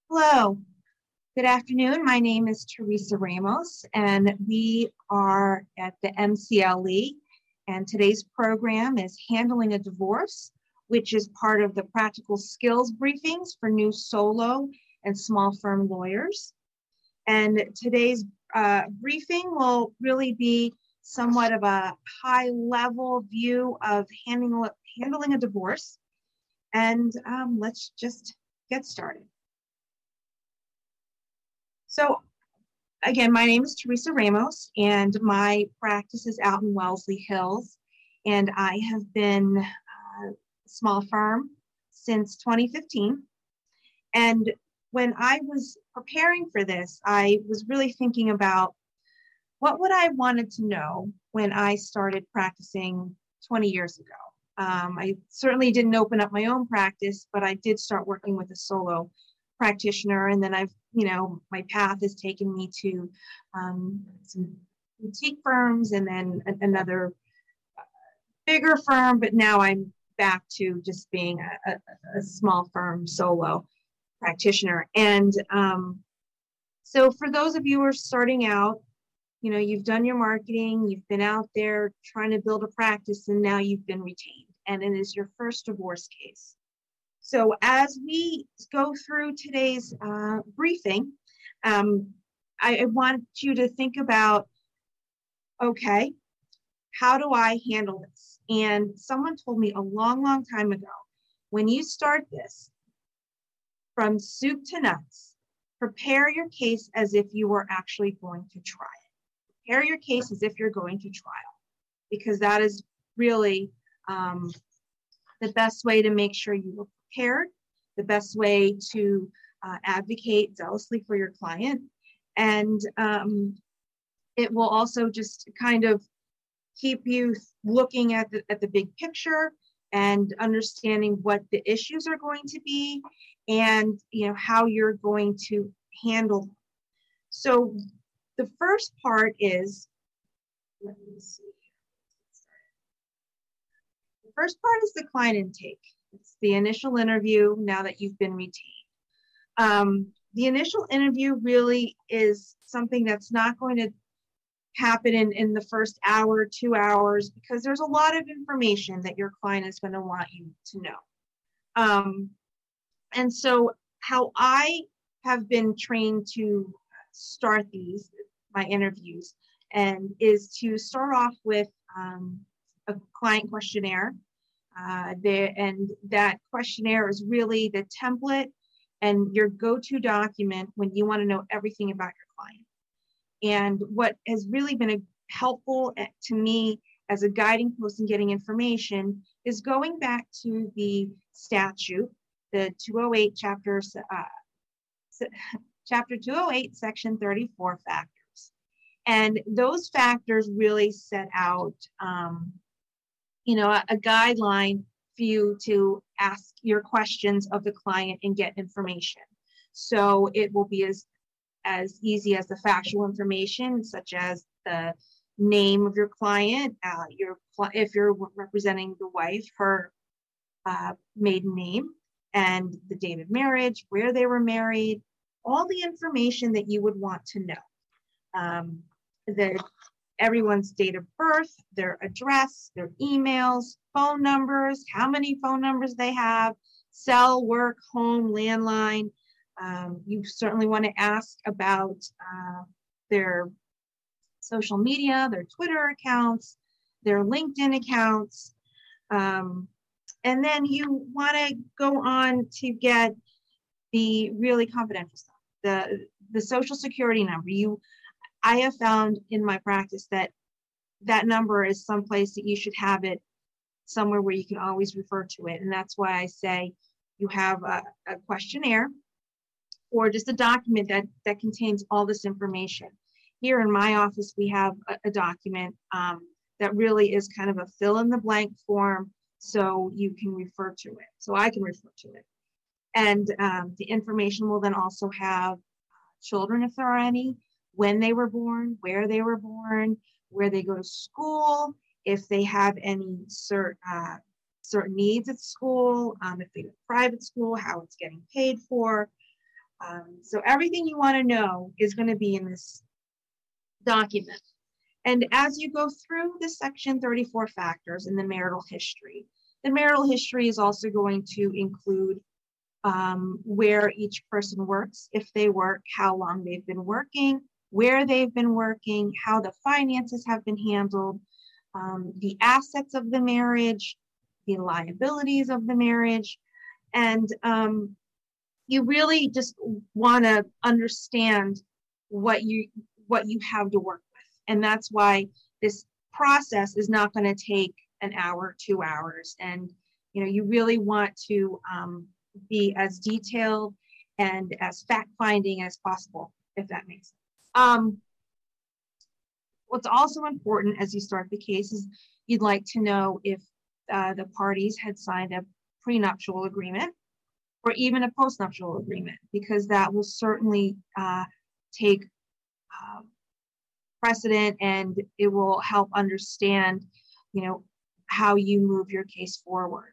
Hello, good afternoon. My name is Teresa Ramos, and we are at the MCLE. And today's program is Handling a Divorce, which is part of the practical skills briefings for new solo and small firm lawyers. And today's briefing will really be somewhat of a high level view of handling a divorce. And let's just get started. So again, my name is Teresa Ramos, and my practice is out in Wellesley Hills. And I have been a small firm since 2015. And when I was preparing for this, I was really thinking about what would I wanted to know when I started practicing 20 years ago. I certainly didn't open up my own practice, but I did start working with a solo practitioner, and then my path has taken me to some boutique firms and then another bigger firm, but now I'm back to just being a small firm solo practitioner. And so for those of you who are starting out, you've done your marketing, you've been out there trying to build a practice, and now you've been retained, and it is your first divorce case. So as we go through today's briefing, I want you to think about, okay, how do I handle this? And someone told me a long, long time ago, when you start this, from soup to nuts, prepare your case as if you were actually going to try it. Prepare your case as if you're going to trial, because that is really the best way to make sure you are prepared, the best way to advocate zealously for your client. And it will also just kind of keep you looking at the big picture and understanding what the issues are going to be and how you're going to handle them. So the first part is, let me see. The first part is the client intake. It's the initial interview now that you've been retained. The initial interview really is something that's not going to happen in the first hour, 2 hours, because there's a lot of information that your client is going to want you to know. And so how I have been trained to start my interviews, and is to start off with a client questionnaire. And that questionnaire is really the template and your go-to document when you want to know everything about your client. And what has really been helpful to me as a guiding post in getting information is going back to the statute, the 208 chapter 208, section 34 factors. And those factors really set out a guideline for you to ask your questions of the client and get information. So it will be as easy as the factual information, such as the name of your client, if you're representing the wife, her maiden name, and the date of marriage, where they were married, all the information that you would want to know. Everyone's date of birth, their address, their emails, phone numbers, how many phone numbers they have, cell, work, home, landline. You certainly want to ask about their social media, their Twitter accounts, their LinkedIn accounts. And then you want to go on to get the really confidential stuff, the social security number. I have found in my practice that number is someplace that you should have it somewhere where you can always refer to it. And that's why I say you have a questionnaire or just a document that contains all this information. Here in my office, we have a document that really is kind of a fill in the blank form, so you can refer to it. So I can refer to it. And the information will then also have children, if there are any, when they were born, where they were born, where they go to school, if they have any certain needs at school, if they go to private school, how it's getting paid for, So everything you want to know is going to be in this document. And as you go through the section 34 factors in the marital history is also going to include where each person works, if they work, how long they've been working, where they've been working, how the finances have been handled, the assets of the marriage, the liabilities of the marriage. And you really just want to understand what you have to work with. And that's why this process is not going to take an hour, 2 hours. And, you really want to be as detailed and as fact-finding as possible, if that makes sense. What's also important as you start the case is you'd like to know if the parties had signed a prenuptial agreement or even a postnuptial agreement, because that will certainly take precedent, and it will help understand, how you move your case forward.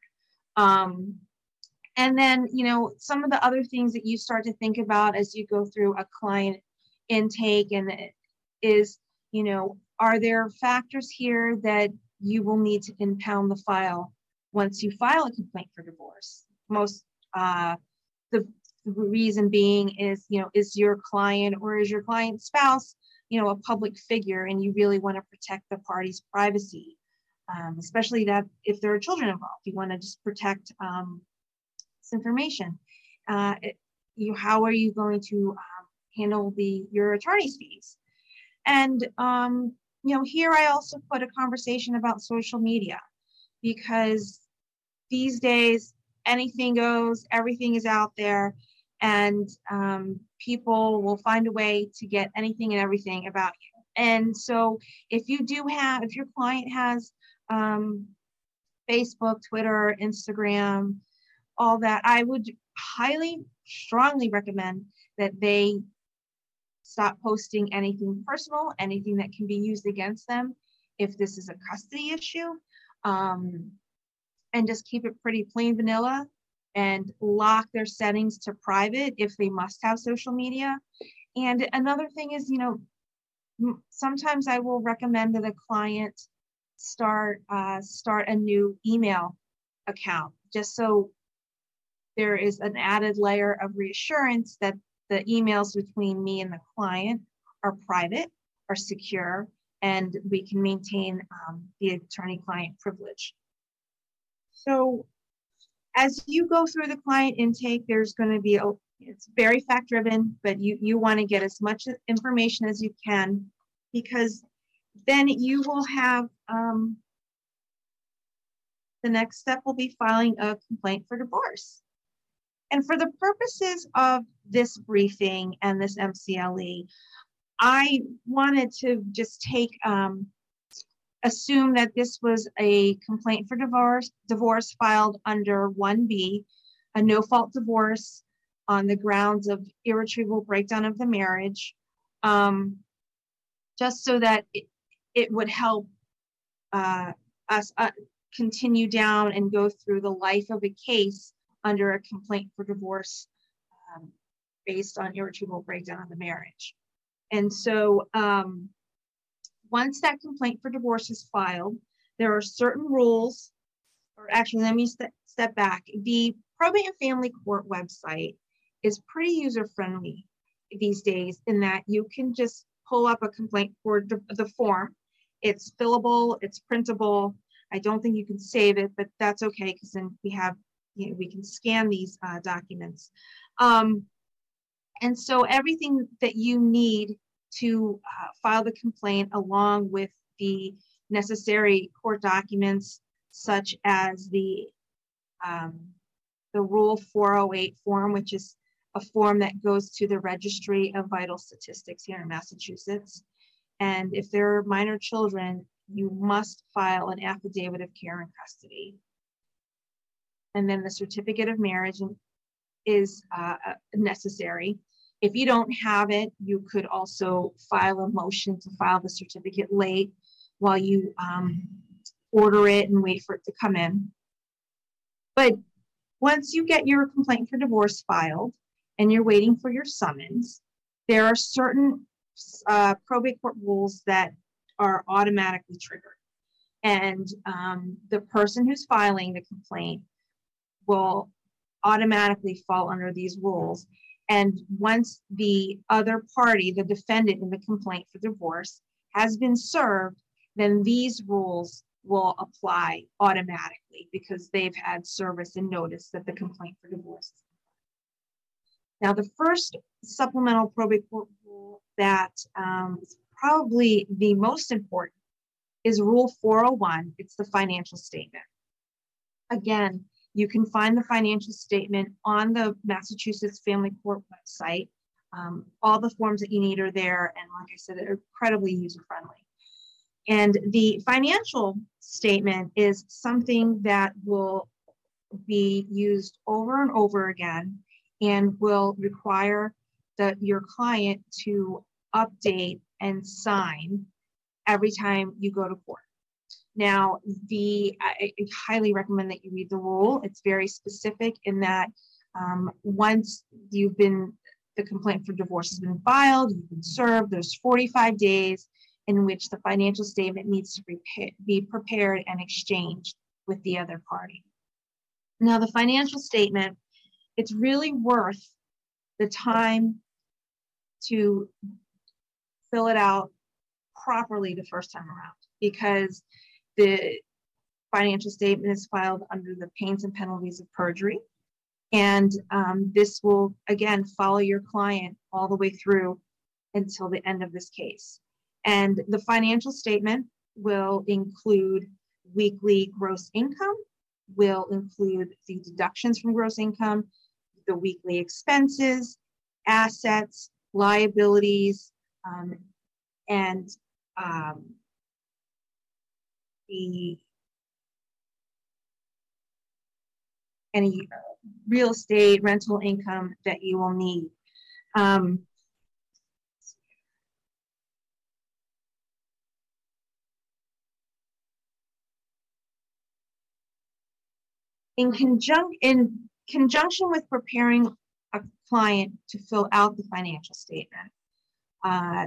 And then, some of the other things that you start to think about as you go through a client intake is, are there factors here that you will need to impound the file once you file a complaint for divorce? The reason being is, is your client or is your client's spouse, a public figure, and you really want to protect the party's privacy, especially that if there are children involved, you want to just protect this information. How are you going to handle your attorney's fees? And, here I also put a conversation about social media, because these days, anything goes, everything is out there, and people will find a way to get anything and everything about you. And so if your client has Facebook, Twitter, Instagram, all that, I would strongly recommend that they stop posting anything personal, anything that can be used against them if this is a custody issue, and just keep it pretty plain vanilla, and lock their settings to private if they must have social media. And another thing is, sometimes I will recommend that a client start a new email account, just so there is an added layer of reassurance that the emails between me and the client are private, are secure, and we can maintain the attorney-client privilege. So as you go through the client intake, there's going to be, it's very fact-driven, but you want to get as much information as you can, because then you will have, the next step will be filing a complaint for divorce. And for the purposes of this briefing and this MCLE, I wanted to just assume that this was a complaint for divorce filed under 1B, a no-fault divorce on the grounds of irretrievable breakdown of the marriage, just so that it would help us continue down and go through the life of a case under a complaint for divorce based on irretrievable breakdown of the marriage. And so once that complaint for divorce is filed, there are certain rules, or actually, let me step back. The Probate and Family Court website is pretty user-friendly these days, in that you can just pull up a complaint for the form. It's fillable, it's printable. I don't think you can save it, but that's okay, because then we can scan these documents. And so everything that you need to file the complaint, along with the necessary court documents, such as the Rule 408 form, which is a form that goes to the Registry of Vital Statistics here in Massachusetts. And if there are minor children, you must file an affidavit of care and custody. And then the certificate of marriage is necessary. If you don't have it, you could also file a motion to file the certificate late while you order it and wait for it to come in. But once you get your complaint for divorce filed, and you're waiting for your summons, there are certain probate court rules that are automatically triggered. And the person who's filing the complaint will automatically fall under these rules. And once the other party, the defendant in the complaint for divorce, has been served, then these rules will apply automatically because they've had service and notice that the complaint for divorce is. Now, the first supplemental probate court rule that is probably the most important is Rule 401. It's the financial statement. Again, you can find the financial statement on the Massachusetts Family Court website. All the forms that you need are there, and like I said, they're incredibly user-friendly. And the financial statement is something that will be used over and over again and will require your client to update and sign every time you go to court. Now, I highly recommend that you read the rule. It's very specific in that once the complaint for divorce has been filed, you've been served, there's 45 days in which the financial statement needs to be prepared and exchanged with the other party. Now, the financial statement, it's really worth the time to fill it out properly the first time around, because the financial statement is filed under the pains and penalties of perjury. And this will, again, follow your client all the way through until the end of this case. And the financial statement will include weekly gross income, will include the deductions from gross income, the weekly expenses, assets, liabilities, and any real estate, rental income that you will need. In conjunction with preparing a client to fill out the financial statement, I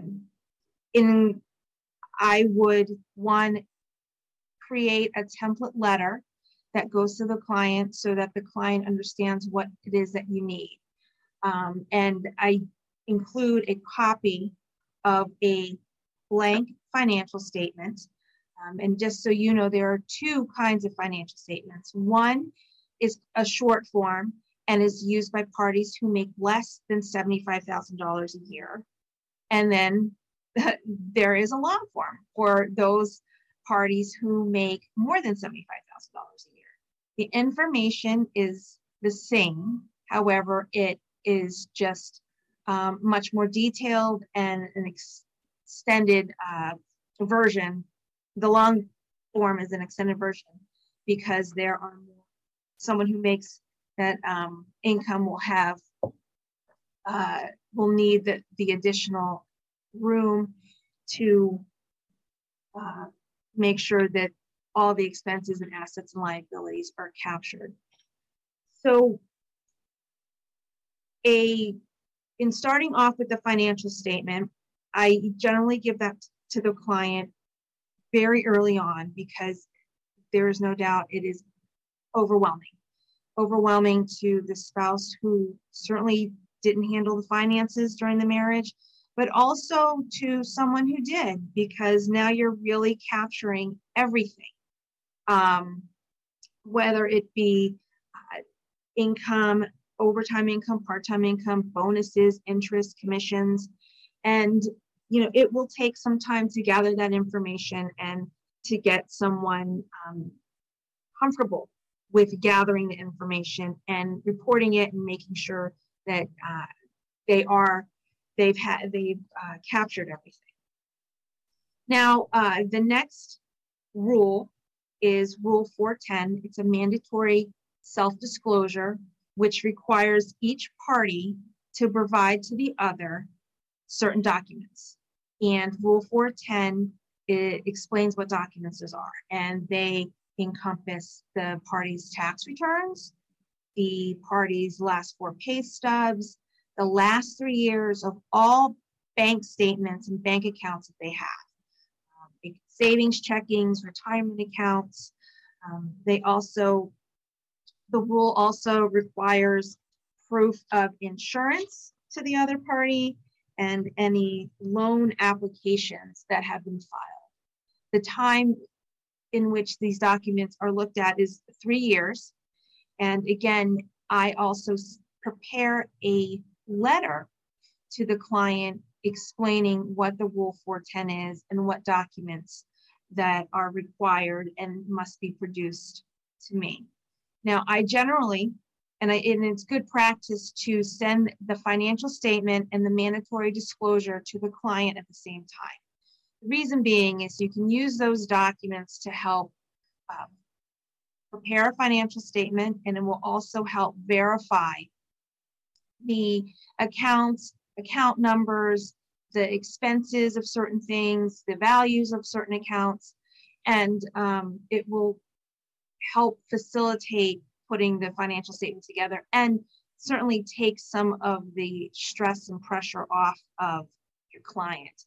would, one, create a template letter that goes to the client so that the client understands what it is that you need. And I include a copy of a blank financial statement. And just so you know, there are two kinds of financial statements. One is a short form and is used by parties who make less than $75,000 a year. And then there is a long form for those parties who make more than $75,000 a year. The information is the same. However, it is just much more detailed and an extended version. The long form is an extended version because there are more. Someone who makes that income will need the additional room to make sure that all the expenses and assets and liabilities are captured. So in starting off with the financial statement, I generally give that to the client very early on because there is no doubt it is overwhelming to the spouse who certainly didn't handle the finances during the marriage, but also to someone who did, because now you're really capturing everything, whether it be income, overtime income, part-time income, bonuses, interest, commissions. And it will take some time to gather that information and to get someone comfortable with gathering the information and reporting it and making sure that they've captured everything. Now, the next rule is Rule 410. It's a mandatory self-disclosure, which requires each party to provide to the other certain documents. And Rule 410, it explains what documents those are, and they encompass the parties' tax returns, the parties' last 4 pay stubs, the last 3 years of all bank statements and bank accounts that they have. Savings, checkings, retirement accounts. The rule also requires proof of insurance to the other party and any loan applications that have been filed. The time in which these documents are looked at is 3 years. And again, I also prepare a letter to the client explaining what the Rule 410 is and what documents that are required and must be produced to me. Now, I generally, and it's good practice to send the financial statement and the mandatory disclosure to the client at the same time. The reason being is you can use those documents to help prepare a financial statement, and it will also help verify the accounts, account numbers, the expenses of certain things, the values of certain accounts, and it will help facilitate putting the financial statement together and certainly take some of the stress and pressure off of your client.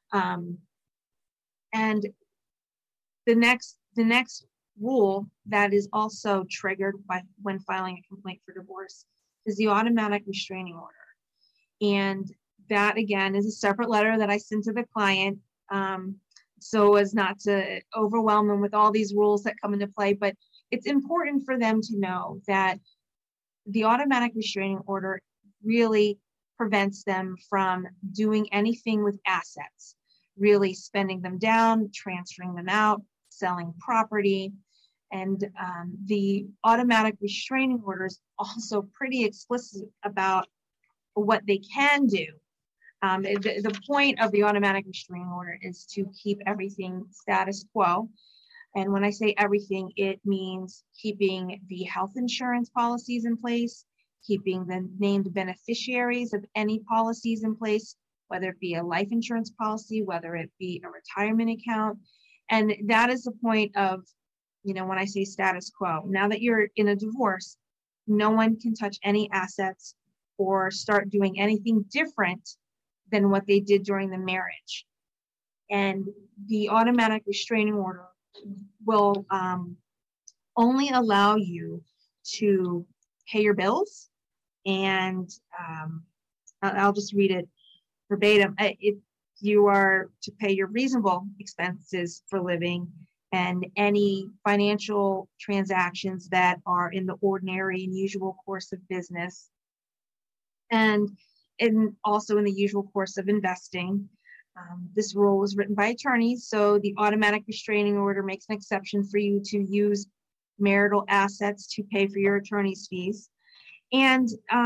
And the next rule that is also triggered when filing a complaint for divorce is the automatic restraining order. And that, again, is a separate letter that I send to the client so as not to overwhelm them with all these rules that come into play. But it's important for them to know that the automatic restraining order really prevents them from doing anything with assets, really spending them down, transferring them out, selling property. And the automatic restraining order is also pretty explicit about what they can do. The point of the automatic restraining order is to keep everything status quo. And when I say everything, it means keeping the health insurance policies in place, keeping the named beneficiaries of any policies in place, whether it be a life insurance policy, whether it be a retirement account. And that is the point of, when I say status quo. Now that you're in a divorce, no one can touch any assets or start doing anything different than what they did during the marriage. And the automatic restraining order will only allow you to pay your bills, and I'll just read it verbatim. If you are to pay your reasonable expenses for living and any financial transactions that are in the ordinary and usual course of business, and also in the usual course of investing. This rule was written by attorneys, so the automatic restraining order makes an exception for you to use marital assets to pay for your attorney's fees. And,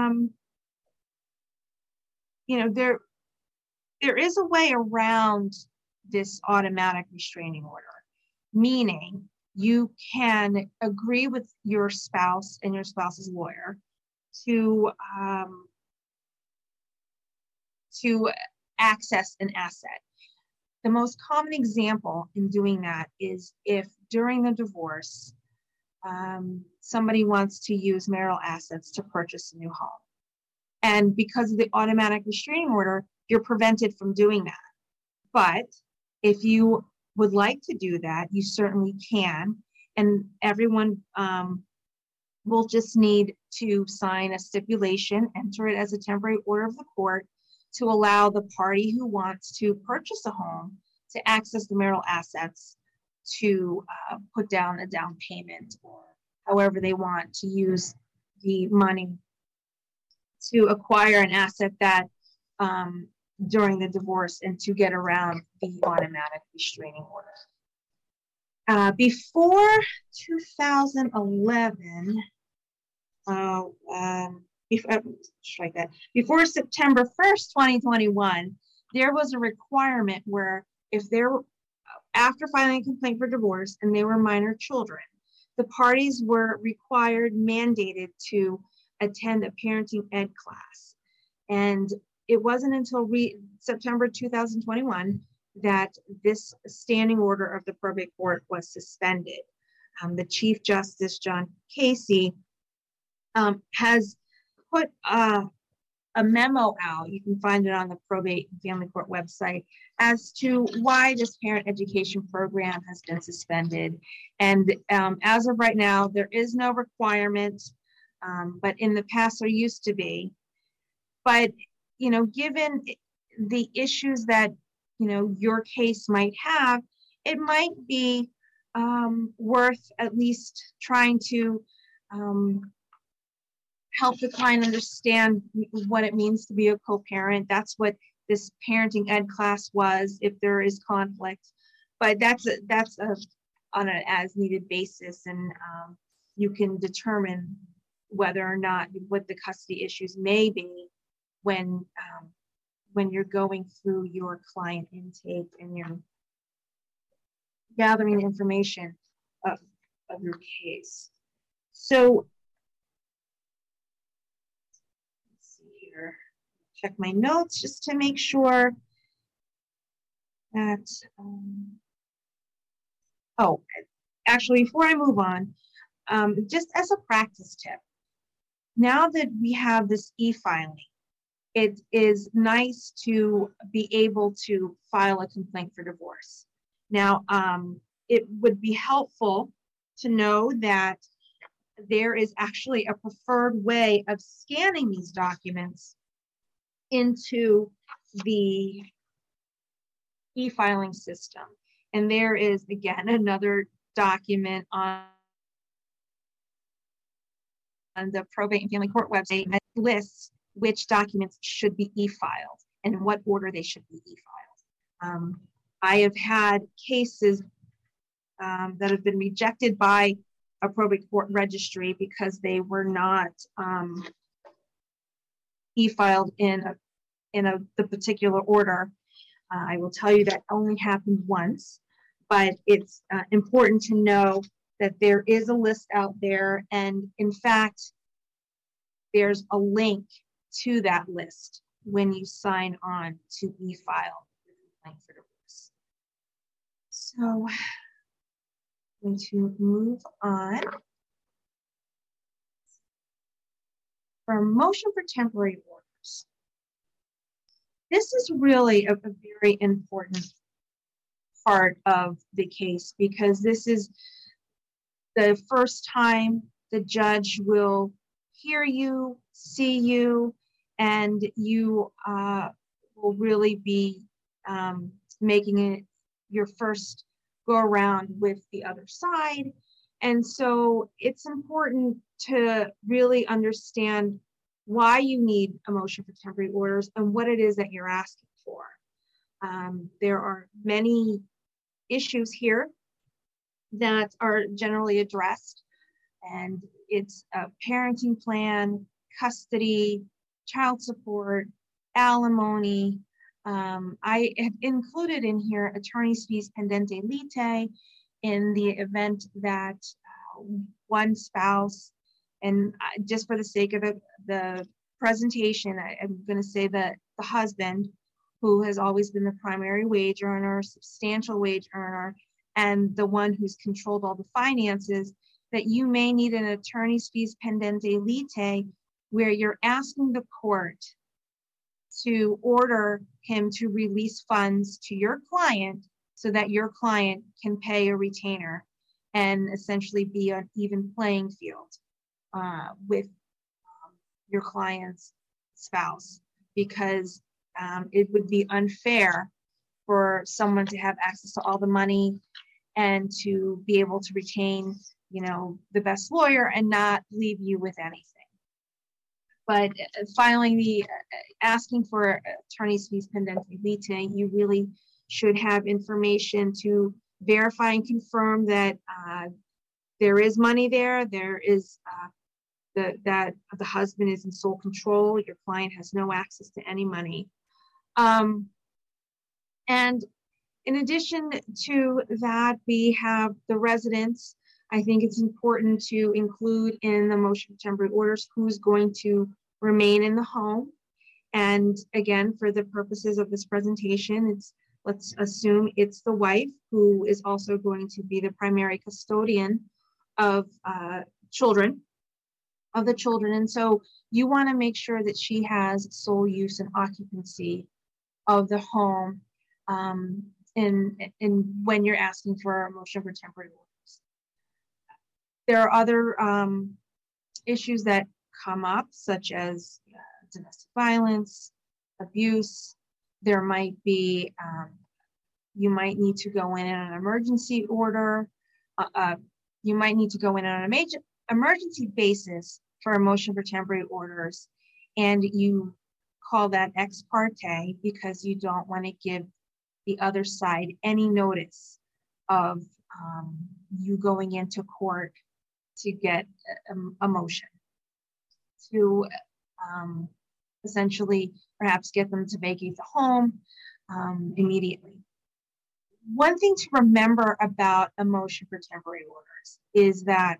there is a way around this automatic restraining order, meaning you can agree with your spouse and your spouse's lawyer to access an asset. The most common example in doing that is if during the divorce, somebody wants to use marital assets to purchase a new home. And because of the automatic restraining order, you're prevented from doing that. But if you would like to do that, you certainly can. And everyone will just need to sign a stipulation, enter it as a temporary order of the court, to allow the party who wants to purchase a home to access the marital assets to put down a down payment or however they want to use the money to acquire an asset that during the divorce and to get around the automatic restraining order. Before 2011, before September 1st, 2021, there was a requirement where if after filing a complaint for divorce and they were minor children, the parties were mandated to attend a parenting ed class. And it wasn't until September 2021 that this standing order of the probate court was suspended. The Chief Justice, John Casey, has put a memo out. You can find it on the Probate and Family Court website as to why this parent education program has been suspended. And as of right now, there is no requirement, but in the past there used to be. But, you know, given the issues that, you know, your case might have, it might be worth at least trying to help the client understand what it means to be a co-parent. That's what this parenting ed class was, if there is conflict. But that's on an as needed basis, and you can determine whether or not what the custody issues may be when you're going through your client intake and you're gathering information of your case. So let's see here, check my notes just to make sure that, oh, actually, before I move on, just as a practice tip, now that we have this e-filing, it is nice to be able to file a complaint for divorce. Now, it would be helpful to know that there is actually a preferred way of scanning these documents into the e-filing system. And there is, again, another document on the Probate and Family Court website that lists which documents should be e-filed and in what order they should be e-filed. I have had cases that have been rejected by a probate court registry because they were not e-filed in the particular order. I will tell you that only happened once, but it's important to know that there is a list out there, and in fact, there's a link to that list when you sign on to e-file the complaint for divorce. So I'm going to move on. For a motion for temporary orders, this is really a very important part of the case because this is the first time the judge will hear you, see you, and you will really be making it your first go around with the other side. And so it's important to really understand why you need a motion for temporary orders and what it is that you're asking for. There are many issues here that are generally addressed, and it's a parenting plan, custody, child support, alimony. I have included in here attorney's fees pendente lite in the event that one spouse, and just for the sake of the presentation, I'm going to say that the husband, who has always been the primary wage earner, substantial wage earner, and the one who's controlled all the finances, that you may need an attorney's fees pendente lite where you're asking the court to order him to release funds to your client so that your client can pay a retainer and essentially be an even playing field with your client's spouse, because it would be unfair for someone to have access to all the money and to be able to retain, you know, the best lawyer and not leave you with anything. But filing the asking for attorney's fees pendente lite, you really should have information to verify and confirm that there is money there. There is that the husband is in sole control. Your client has no access to any money. And in addition to that, we have the residents. I think it's important to include in the motion for temporary orders who's going to remain in the home. And again, for the purposes of this presentation, let's assume it's the wife who is also going to be the primary custodian of children. of the children. And so you want to make sure that she has sole use and occupancy of the home in when you're asking for a motion for temporary orders. There are other issues that come up, such as domestic violence, abuse. There might be, you might need to go in on an emergency order. You might need to go in on a major emergency basis for a motion for temporary orders, and you call that ex parte because you don't want to give the other side any notice of you going into court to get a motion to essentially perhaps get them to vacate the home immediately. One thing to remember about a motion for temporary orders is that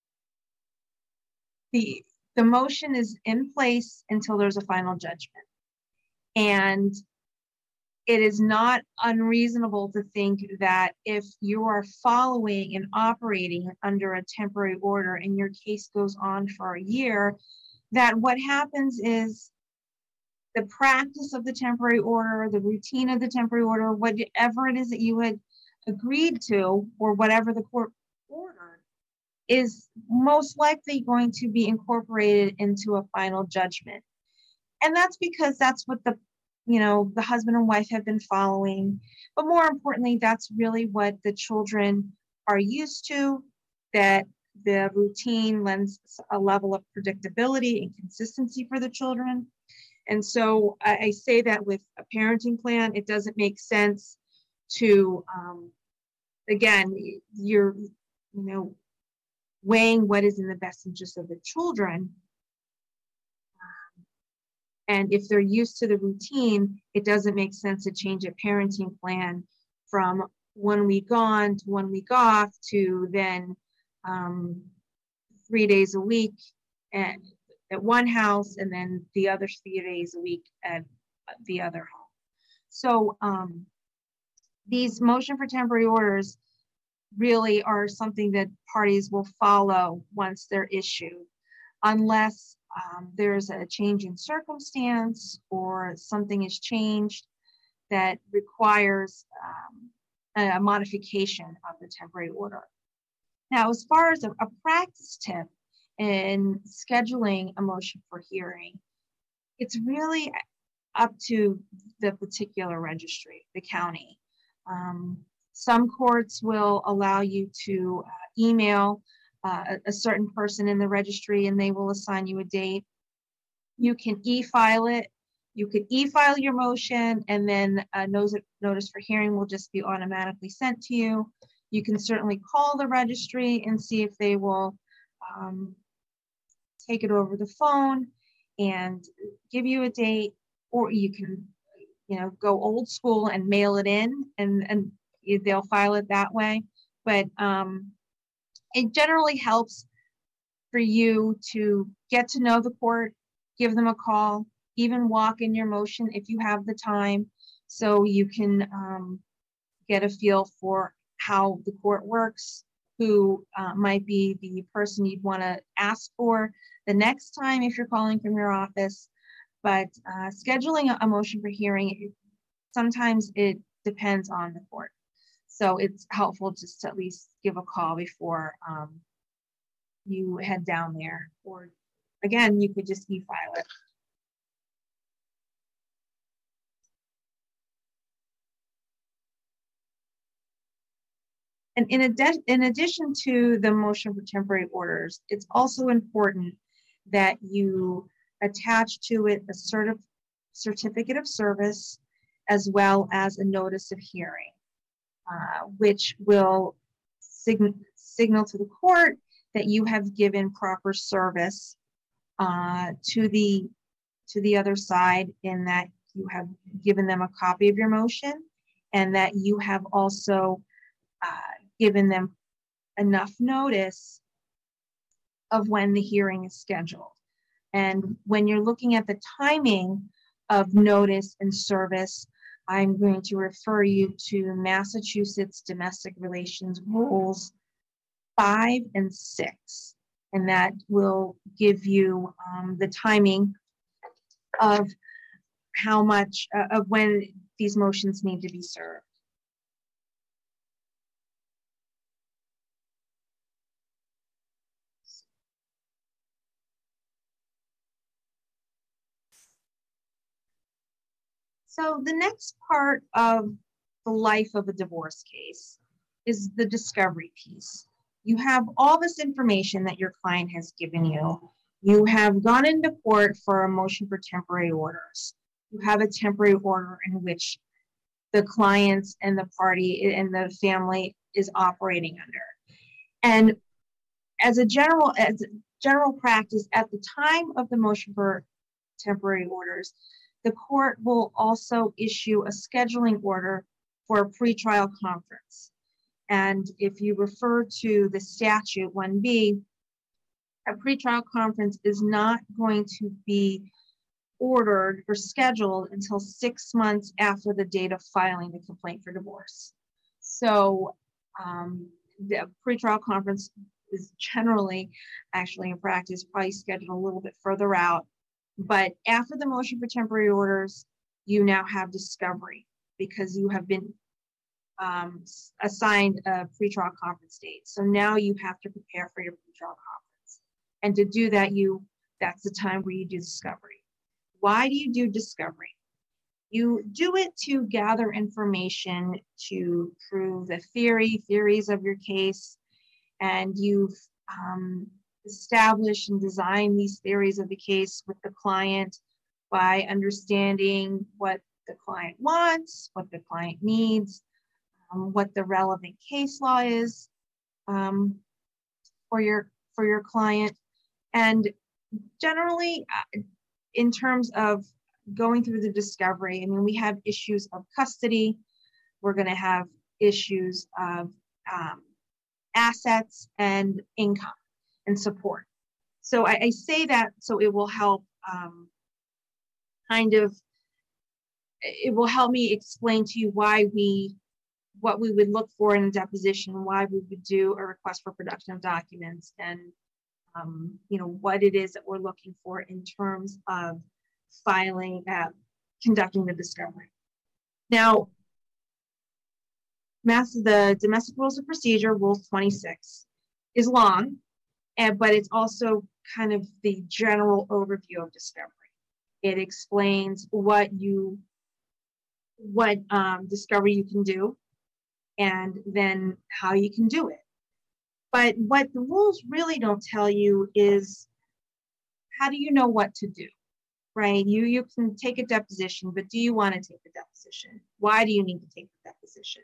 the motion is in place until there's a final judgment. And it is not unreasonable to think that if you are following and operating under a temporary order and your case goes on for a year, that what happens is the practice of the temporary order, the routine of the temporary order, whatever it is that you had agreed to, or whatever the court ordered, is most likely going to be incorporated into a final judgment. And that's because that's what the husband and wife have been following. But more importantly, that's really what the children are used to, that the routine lends a level of predictability and consistency for the children. And so I say that with a parenting plan, it doesn't make sense to, again, you're, weighing what is in the best interest of the children. And if they're used to the routine, it doesn't make sense to change a parenting plan from 1 week on to 1 week off to then 3 days a week at one house and then the other 3 days a week at the other home. So these motion for temporary orders really are something that parties will follow once they're issued, unless there's a change in circumstance or something is changed that requires a modification of the temporary order. Now, as far as a practice tip in scheduling a motion for hearing, it's really up to the particular registry, the county. Some courts will allow you to email a certain person in the registry and they will assign you a date. You can e-file it. You could e-file your motion and then a notice for hearing will just be automatically sent to you. You can certainly call the registry and see if they will take it over the phone and give you a date, or you can go old school and mail it in and they'll file it that way. But it generally helps for you to get to know the court, give them a call, even walk in your motion if you have the time, so you can get a feel for how the court works, who might be the person you'd want to ask for the next time if you're calling from your office. But scheduling a motion for hearing, sometimes it depends on the court. So it's helpful just to at least give a call before you head down there. Or again, you could just e-file it. And in addition to the motion for temporary orders, it's also important that you attach to it a certificate of service as well as a notice of hearing, which will signal to the court that you have given proper service to the other side, in that you have given them a copy of your motion and that you have also given them enough notice of when the hearing is scheduled. And when you're looking at the timing of notice and service, I'm going to refer you to Massachusetts Domestic Relations Rules 5 and 6. and that will give you the timing of how much of when these motions need to be served. So the next part of the life of a divorce case is the discovery piece. You have all this information that your client has given you. You have gone into court for a motion for temporary orders. You have a temporary order in which the clients and the party and the family is operating under. And as a general practice, at the time of the motion for temporary orders, the court will also issue a scheduling order for a pretrial conference. And if you refer to the statute 1B, a pretrial conference is not going to be ordered or scheduled until 6 months after the date of filing the complaint for divorce. So the pretrial conference is generally, actually in practice, probably scheduled a little bit further out. But after the motion for temporary orders, you now have discovery because you have been assigned a pretrial conference date. So now you have to prepare for your pretrial conference. And to do that, that's the time where you do discovery. Why do you do discovery? You do it to gather information to prove the theories of your case, and you've established and designed these theories of the case with the client by understanding what the client wants, what the client needs, what the relevant case law is for your client. And generally, in terms of going through the discovery, I mean, we have issues of custody. We're going to have issues of assets and income and support. So I say that so it will help it will help me explain to you what we would look for in a deposition, why we would do a request for production of documents, and what it is that we're looking for in terms of conducting the discovery. Now, the Domestic Rules of Procedure, Rule 26, is long, but it's also kind of the general overview of discovery. It explains what discovery you can do, and then how you can do it. But what the rules really don't tell you is how do you know what to do, right? You can take a deposition, but do you want to take the deposition? Why do you need to take the deposition?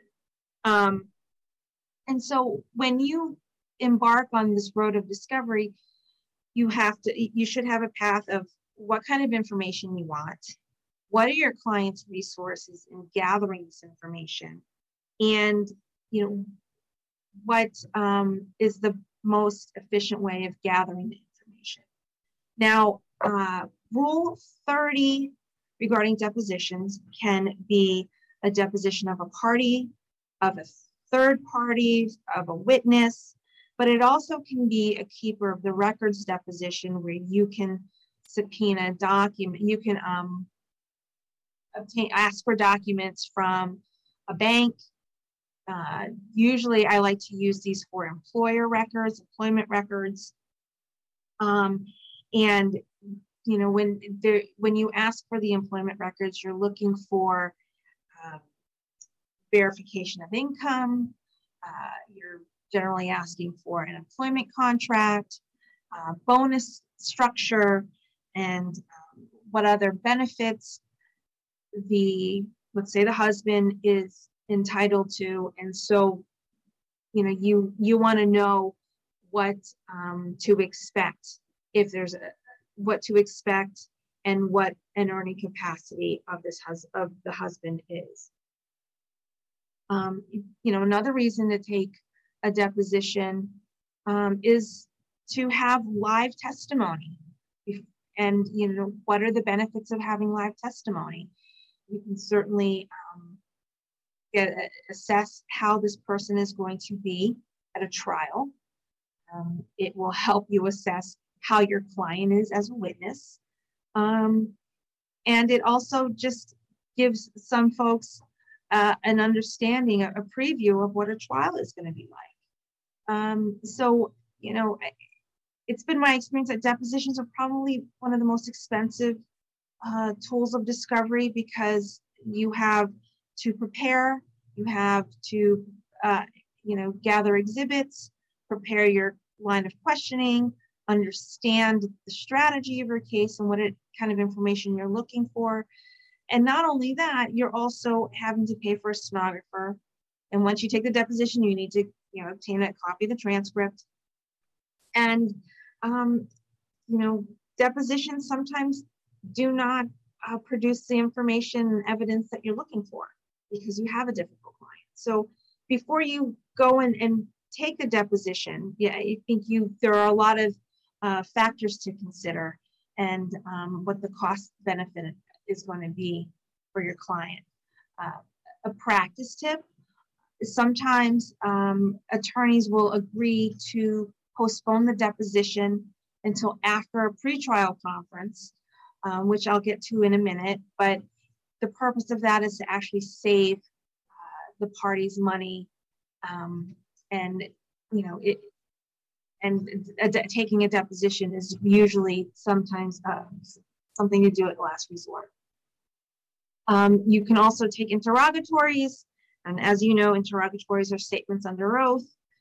And so when you embark on this road of discovery, you should have a path of what kind of information you want. What are your client's resources in gathering this information? And, what is the most efficient way of gathering the information? Now, Rule 30 regarding depositions can be a deposition of a party, of a third party, of a witness, but it also can be a keeper of the records deposition where you can subpoena a document. You can ask for documents from a bank. Usually I like to use these for employment records. And when you ask for the employment records, you're looking for verification of income. You're generally asking for an employment contract, bonus structure, and what other benefits let's say the husband is entitled to. And so, you want to know what to expect, what to expect and what an earning capacity of the husband is. Another reason to take a deposition is to have live testimony. And, what are the benefits of having live testimony? You can certainly assess how this person is going to be at a trial. It will help you assess how your client is as a witness. And it also just gives some folks an understanding, a preview of what a trial is going to be like. So, you know, it's been my experience that depositions are probably one of the most expensive tools of discovery, because you have to prepare, you have to, you know, gather exhibits, prepare your line of questioning, understand the strategy of your case and what kind of information you're looking for. And not only that, you're also having to pay for a stenographer. And once you take the deposition, you need to, you know, obtain a copy of the transcript. And, you know, depositions sometimes do not produce the information and evidence that you're looking for because you have a difficult client. So before you go and take a deposition, yeah, I think there are a lot of factors to consider, and what the cost benefit is going to be for your client. A practice tip: sometimes attorneys will agree to postpone the deposition until after a pretrial conference, which I'll get to in a minute. But the purpose of that is to actually save the parties money, and you know it. And taking a deposition is usually sometimes something to do at last resort. You can also take interrogatories, and as you know, interrogatories are statements under oath.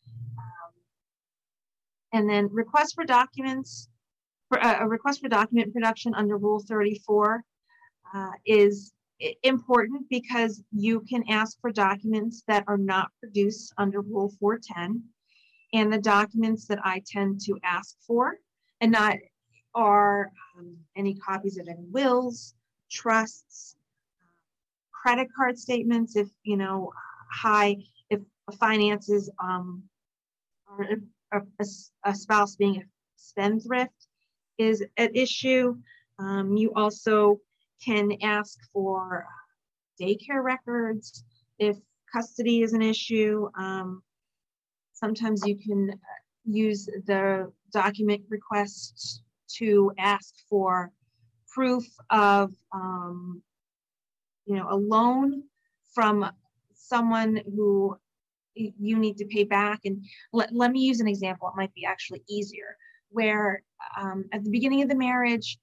And then request for documents, a request for document production under Rule 34 is important, because you can ask for documents that are not produced under Rule 410. And the documents that I tend to ask for and not are any copies of any wills, trusts, credit card statements, if, you know, if finances, or if a spouse being a spendthrift is at issue. You also can ask for daycare records if custody is an issue. Sometimes you can use the document requests to ask for proof of, you know, a loan from someone who you need to pay back. And let me use an example. It might be actually easier, where at the beginning of the marriage,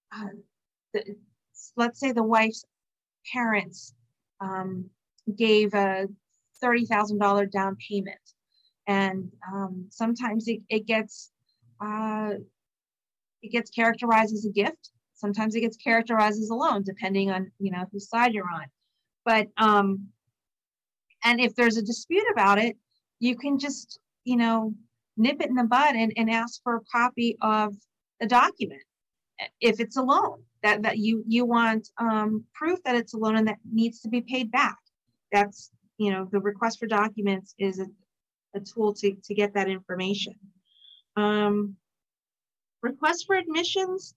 let's say the wife's parents gave a $30,000 down payment. And sometimes it gets characterized as a gift. Sometimes it gets characterized as a loan, depending on, you know, whose side you're on. But and if there's a dispute about it, you can just, you know, nip it in the bud and ask for a copy of the document. If it's a loan that you want proof that it's a loan and that needs to be paid back, that's, you know, the request for documents is a tool to get that information. Requests for admissions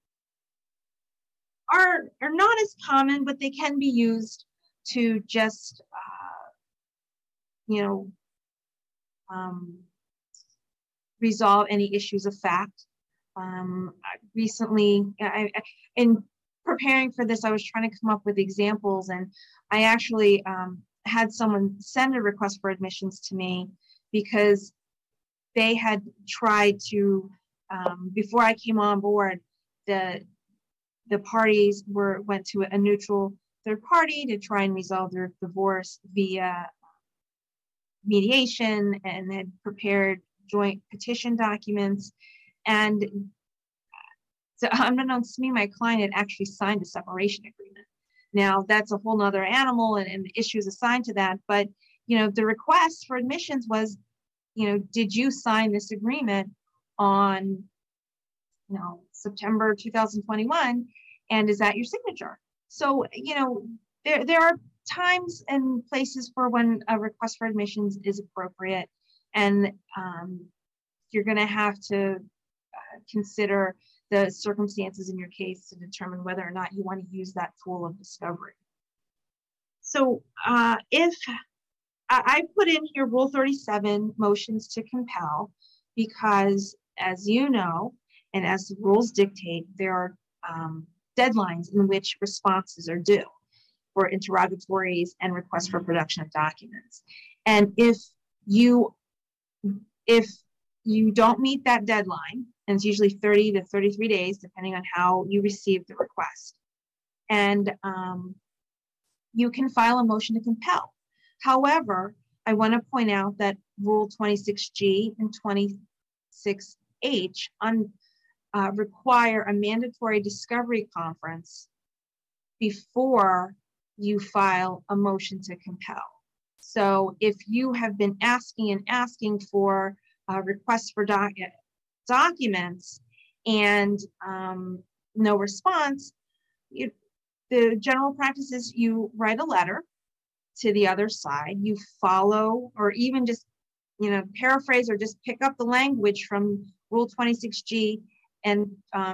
are not as common, but they can be used to just, you know, resolve any issues of fact. Recently, in preparing for this, I was trying to come up with examples, and I actually had someone send a request for admissions to me because they had tried to, before I came on board, the parties went to a neutral third party to try and resolve their divorce via mediation, and had prepared joint petition documents. And so, unbeknownst to me, my client had actually signed a separation agreement. Now, that's a whole nother animal, and issues assigned to that. But, you know, the request for admissions was, you know, did you sign this agreement on, you know, September 2021? And is that your signature? So, you know, there are times and places for when a request for admissions is appropriate. And you're going to have to consider the circumstances in your case to determine whether or not you want to use that tool of discovery. So if I put in here Rule 37, motions to compel, because, as you know, and as the rules dictate, there are deadlines in which responses are due for interrogatories and requests for production of documents. And if you don't meet that deadline, and it's usually 30 to 33 days, depending on how you receive the request, and you can file a motion to compel. However, I want to point out that Rule 26G and 26H require a mandatory discovery conference before you file a motion to compel. So if you have been asking for requests for documents and no response, the general practice is you write a letter to the other side, you follow, or even just paraphrase or just pick up the language from Rule 26G and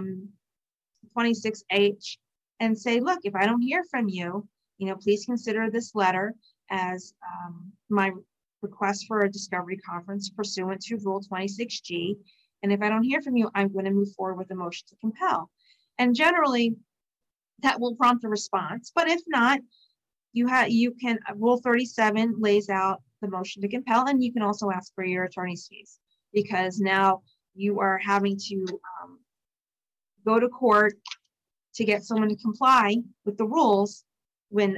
26H and say, look, if I don't hear from you, please consider this letter as my request for a discovery conference pursuant to Rule 26G. And if I don't hear from you, I'm going to move forward with a motion to compel. And generally, that will prompt a response. But if not, you can, Rule 37 lays out the motion to compel, and you can also ask for your attorney's fees, because now you are having to go to court to get someone to comply with the rules when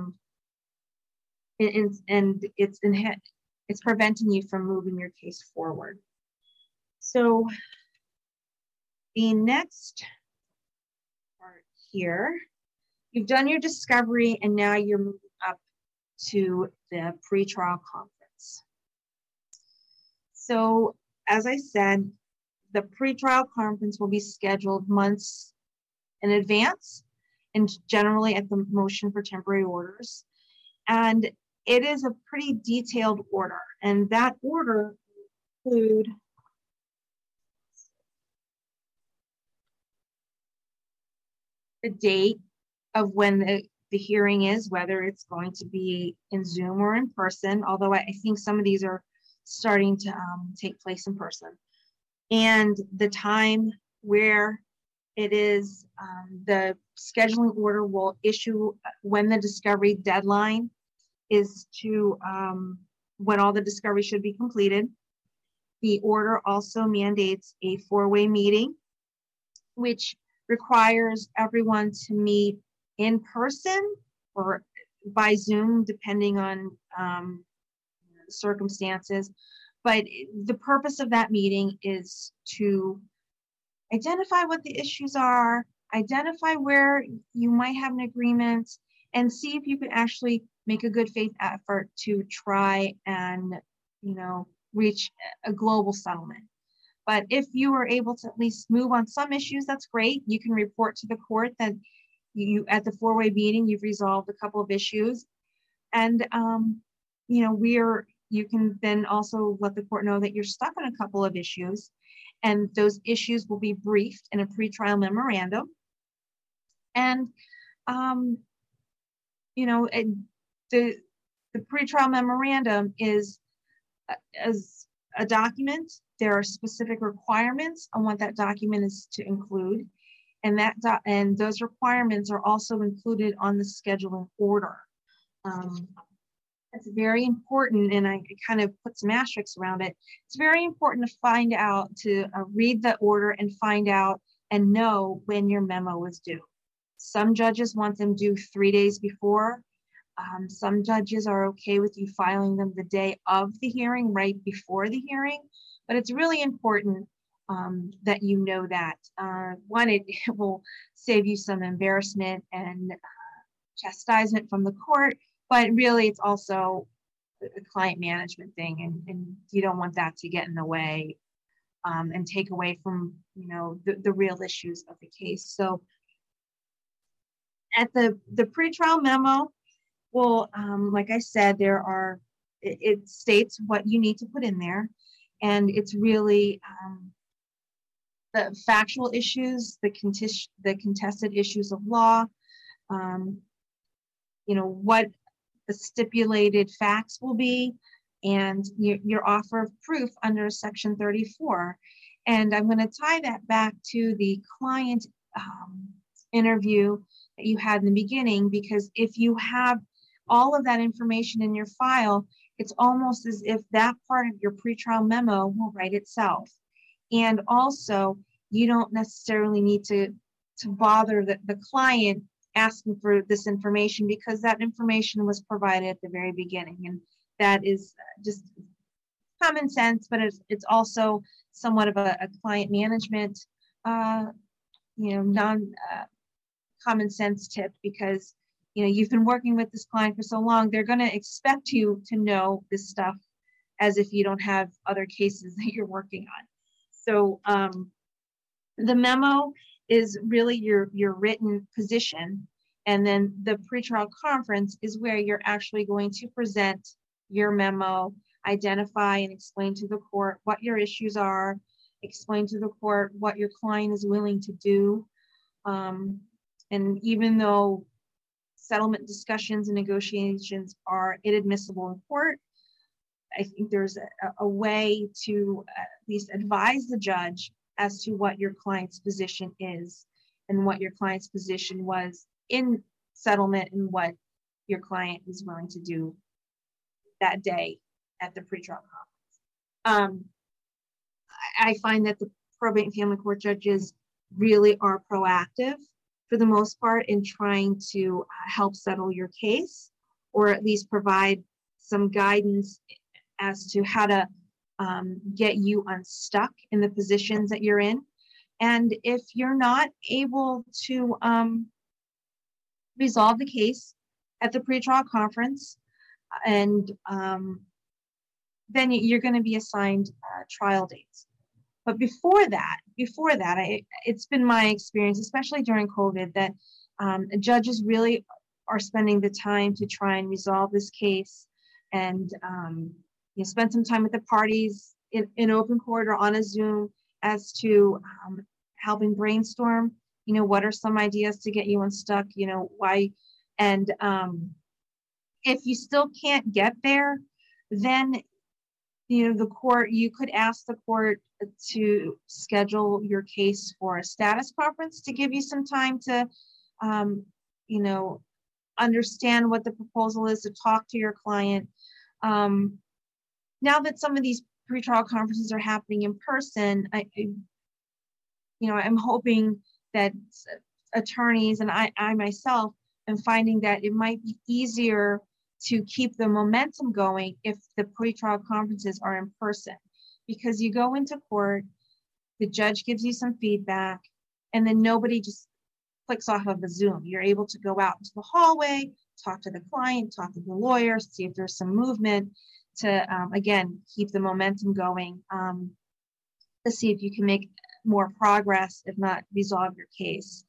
and it's preventing you from moving your case forward. So the next part here, you've done your discovery, and now you're moving up to the pretrial conference. So as I said, the pretrial conference will be scheduled months in advance, and generally at the motion for temporary orders. And it is a pretty detailed order, and that order will include the date of when the hearing is, whether it's going to be in Zoom or in person, although I think some of these are starting to take place in person, and the time where it is. The scheduling order will issue when the discovery deadline is to when all the discovery should be completed. The order also mandates a four-way meeting, which requires everyone to meet in person or by Zoom, depending on circumstances. But the purpose of that meeting is to identify what the issues are, identify where you might have an agreement, and see if you can actually make a good faith effort to try and, reach a global settlement. But if you are able to at least move on some issues, that's great. You can report to the court that you, at the four-way meeting, you've resolved a couple of issues. And, you can then also let the court know that you're stuck on a couple of issues, and those issues will be briefed in a pretrial memorandum. And, the pretrial memorandum is as a document. There are specific requirements on what that document is to include, and and those requirements are also included on the scheduling order. It's very important, and I kind of put some asterisks around it. It's very important to find out, to read the order and find out and know when your memo is due. Some judges want them due 3 days before. Some judges are okay with you filing them the day of the hearing, right before the hearing. But it's really important that you know that. One, it will save you some embarrassment and chastisement from the court, but really it's also a client management thing, and you don't want that to get in the way and take away from the real issues of the case. So at the pretrial memo, well, like I said, it states what you need to put in there, and it's really the factual issues, the contested issues of law, what the stipulated facts will be, and your offer of proof under Section 34. And I'm going to tie that back to the client interview that you had in the beginning, because if you have all of that information in your file, it's almost as if that part of your pretrial memo will write itself. And also, you don't necessarily need to bother the client asking for this information, because that information was provided at the very beginning. And that is just common sense, but it's also somewhat of a client management, common sense tip, because you've been working with this client for so long, they're going to expect you to know this stuff as if you don't have other cases that you're working on. So the memo is really your written position, and then the pretrial conference is where you're actually going to present your memo, identify and explain to the court what your issues are, explain to the court what your client is willing to do. And even though settlement discussions and negotiations are inadmissible in court, I think there's a way to at least advise the judge as to what your client's position is and what your client's position was in settlement and what your client is willing to do that day at the pretrial conference. I find that the probate and family court judges really are proactive for the most part in trying to help settle your case, or at least provide some guidance as to how to get you unstuck in the positions that you're in. And if you're not able to resolve the case at the pretrial conference, and then you're going to be assigned trial dates. But before that, it's been my experience, especially during COVID, that judges really are spending the time to try and resolve this case, and spend some time with the parties in open court or on a Zoom as to helping brainstorm, what are some ideas to get you unstuck, why. And if you still can't get there, then you could ask the court to schedule your case for a status conference to give you some time to, understand what the proposal is, to talk to your client. Now that some of these pretrial conferences are happening in person, I'm hoping that attorneys and I myself am finding that it might be easier to keep the momentum going if the pretrial conferences are in person, because you go into court, the judge gives you some feedback, and then nobody just clicks off of the Zoom. You're able to go out into the hallway, talk to the client, talk to the lawyer, see if there's some movement to, again, keep the momentum going, to see if you can make more progress, if not resolve your case.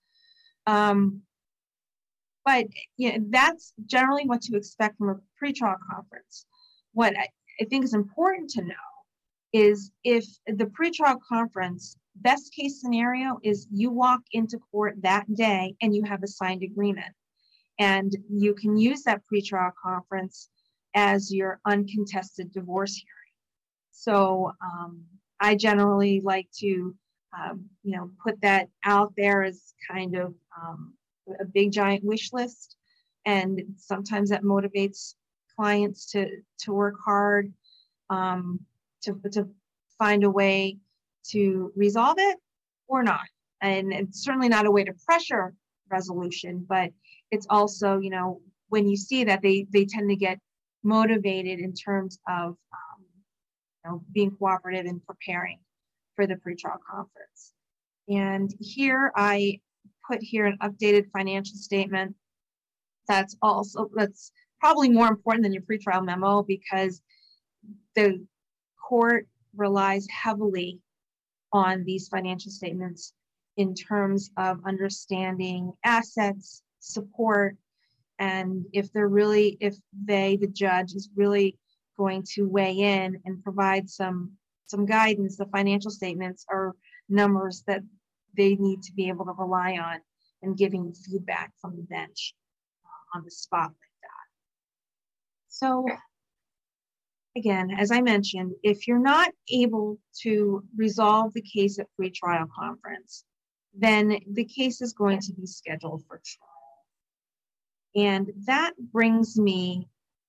But that's generally what to expect from a pretrial conference. What I think is important to know is, if the pretrial conference, best case scenario is you walk into court that day and you have a signed agreement, and you can use that pretrial conference as your uncontested divorce hearing. So I generally like to put that out there as kind of a big giant wish list, and sometimes that motivates clients to work hard to find a way to resolve it or not. And it's certainly not a way to pressure resolution, but it's also, when you see that, they tend to get motivated in terms of being cooperative and preparing for the pretrial conference. And here I put here an updated financial statement. That's probably more important than your pretrial memo, because the court relies heavily on these financial statements in terms of understanding assets, support, and if the judge is really going to weigh in and provide some guidance, the financial statements are numbers that they need to be able to rely on, and giving feedback from the bench on the spot like that. So again, as I mentioned, if you're not able to resolve the case at pretrial conference, then the case is going to be scheduled for trial. And that brings me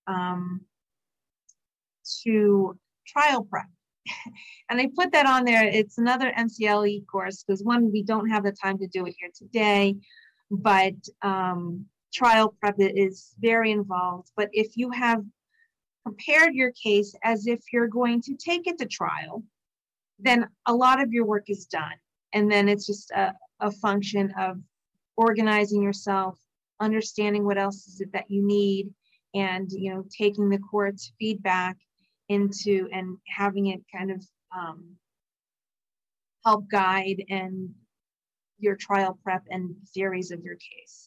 to trial prep. And I put that on there. It's another MCLE course because, one, we don't have the time to do it here today, but trial prep is very involved. But if you have prepared your case as if you're going to take it to trial, then a lot of your work is done. And then it's just a function of organizing yourself, understanding what else is it that you need, and taking the court's feedback into and having it kind of help guide and your trial prep and theories of your case.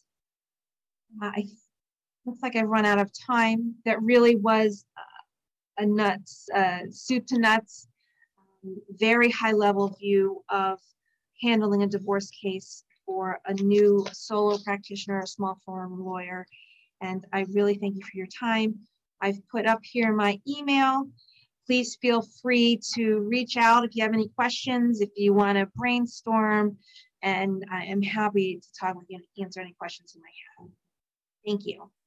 Looks like I've run out of time. That really was a soup to nuts, very high level view of handling a divorce case for a new solo practitioner, a small firm lawyer. And I really thank you for your time. I've put up here my email. Please feel free to reach out if you have any questions, if you want to brainstorm, and I am happy to talk with you and answer any questions you might have. Thank you.